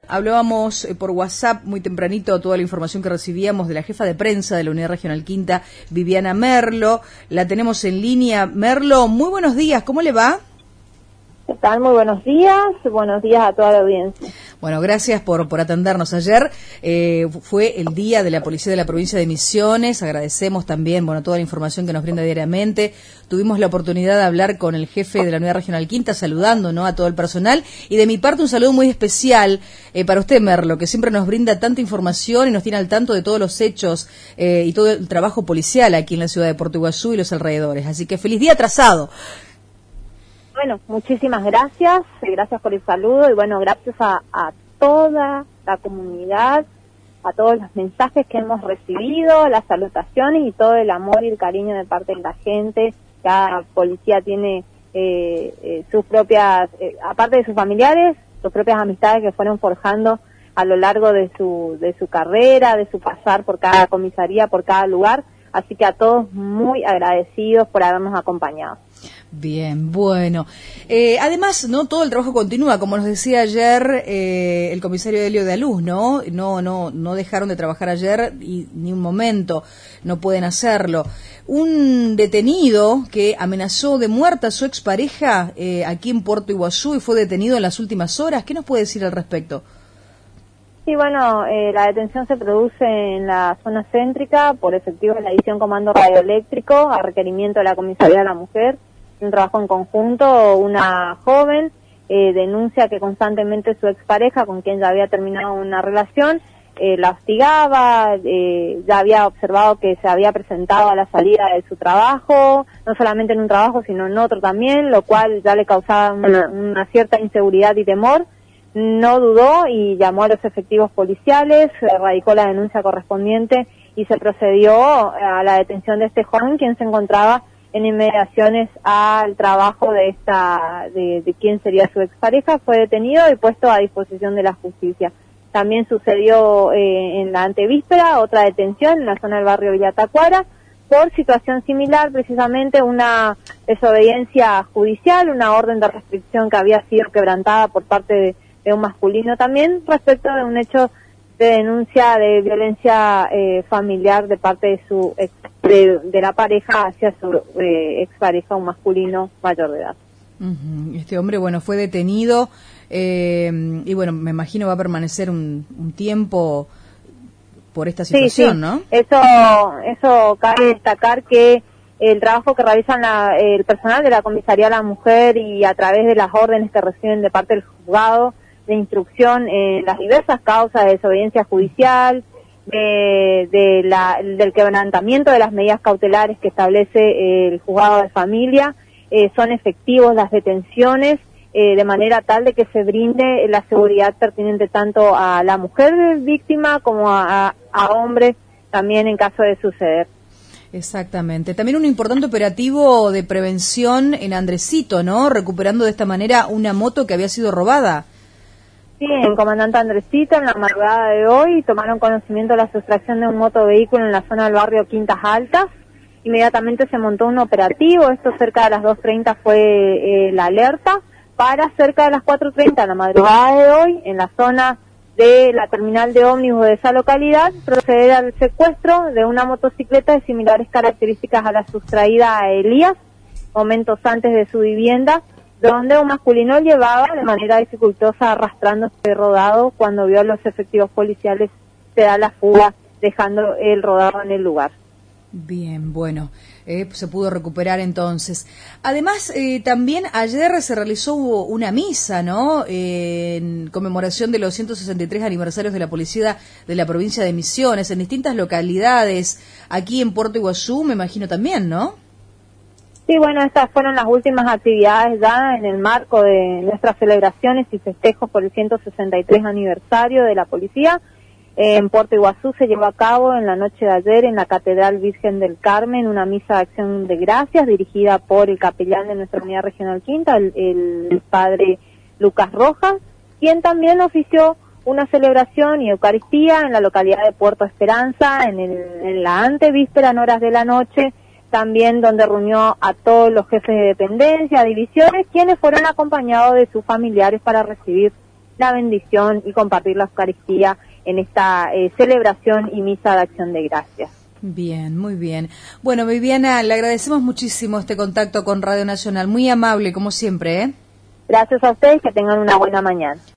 hablábamos por WhatsApp muy tempranito toda la información que recibíamos de la jefa de prensa de la Unidad Regional Quinta, Viviana Merlo. La tenemos en línea. Merlo, muy buenos días, ¿cómo le va? ¿Qué tal? Muy buenos días a toda la audiencia. Bueno, gracias por atendernos. Ayer fue el Día de la Policía de la Provincia de Misiones. Agradecemos también toda la información que nos brinda diariamente. Tuvimos la oportunidad de hablar con el jefe de la Unidad Regional Quinta, saludando a todo el personal. Y de mi parte un saludo muy especial para usted, Merlo, que siempre nos brinda tanta información y nos tiene al tanto de todos los hechos y todo el trabajo policial aquí en la ciudad de Puerto Iguazú y los alrededores. Así que feliz día atrasado. Bueno, muchísimas gracias por el saludo y gracias a toda la comunidad, a todos los mensajes que hemos recibido, las salutaciones y todo el amor y el cariño de parte de la gente. Cada policía tiene sus propias, aparte de sus familiares, sus propias amistades que fueron forjando a lo largo de su carrera, de su pasar por cada comisaría, por cada lugar. Así que a todos muy agradecidos por habernos acompañado. Bien, bueno. Además, todo el trabajo continúa, como nos decía ayer el comisario Helio de Aluz, no dejaron de trabajar ayer y ni un momento no pueden hacerlo. Un detenido que amenazó de muerte a su expareja aquí en Puerto Iguazú y fue detenido en las últimas horas. ¿Qué nos puede decir al respecto? Sí, la detención se produce en la zona céntrica por efectivos de la División Comando Radioeléctrico a requerimiento de la Comisaría de la Mujer. Un trabajo en conjunto, una joven denuncia que constantemente su expareja, con quien ya había terminado una relación, la hostigaba, ya había observado que se había presentado a la salida de su trabajo, no solamente en un trabajo sino en otro también, lo cual ya le causaba una cierta inseguridad y temor. No dudó y llamó a los efectivos policiales, radicó la denuncia correspondiente y se procedió a la detención de este joven, quien se encontraba en inmediaciones al trabajo de quien sería su expareja. Fue detenido y puesto a disposición de la justicia. También sucedió en la antevíspera otra detención en la zona del barrio Villa Tacuara por situación similar, precisamente una desobediencia judicial, una orden de restricción que había sido quebrantada por parte de un masculino también respecto de un hecho de denuncia de violencia familiar de parte de la pareja hacia su expareja, un masculino mayor de edad. Este hombre, fue detenido y me imagino va a permanecer un tiempo por esta situación, sí. ¿no? Eso cabe destacar que el trabajo que realizan el personal de la Comisaría de la Mujer y a través de las órdenes que reciben de parte del juzgado de instrucción en las diversas causas de desobediencia judicial, del quebrantamiento de las medidas cautelares que establece el juzgado de familia, son efectivos las detenciones de manera tal de que se brinde la seguridad pertinente tanto a la mujer víctima como a hombres también en caso de suceder. Exactamente. También un importante operativo de prevención en Andresito, ¿no? Recuperando de esta manera una moto que había sido robada. Sí, en Comandante Andresito, en la madrugada de hoy, tomaron conocimiento de la sustracción de un motovehículo en la zona del barrio Quintas Altas. Inmediatamente se montó un operativo, esto cerca de las 2:30 fue la alerta, para cerca de las 4:30 en la madrugada de hoy, en la zona de la terminal de ómnibus de esa localidad, proceder al secuestro de una motocicleta de similares características a la sustraída a Elías, momentos antes de su vivienda, donde un masculino llevaba de manera dificultosa arrastrándose rodado. Cuando vio a los efectivos policiales se da la fuga, dejando el rodado en el lugar. Bien, se pudo recuperar entonces. Además, también ayer se realizó una misa, ¿no? En conmemoración de los 163 aniversarios de la Policía de la Provincia de Misiones, en distintas localidades, aquí en Puerto Iguazú, me imagino también, ¿no? Sí, estas fueron las últimas actividades ya en el marco de nuestras celebraciones y festejos por el 163 aniversario de la policía. En Puerto Iguazú se llevó a cabo en la noche de ayer en la Catedral Virgen del Carmen una misa de acción de gracias dirigida por el capellán de nuestra Unidad Regional Quinta, el padre Lucas Rojas, quien también ofició una celebración y Eucaristía en la localidad de Puerto Esperanza en la antevíspera en horas de la noche, también donde reunió a todos los jefes de dependencia, divisiones, quienes fueron acompañados de sus familiares para recibir la bendición y compartir la Eucaristía en esta celebración y misa de acción de gracias. Bien, muy bien. Bueno, Viviana, le agradecemos muchísimo este contacto con Radio Nacional, muy amable como siempre, ¿eh? Gracias a ustedes, que tengan una buena mañana.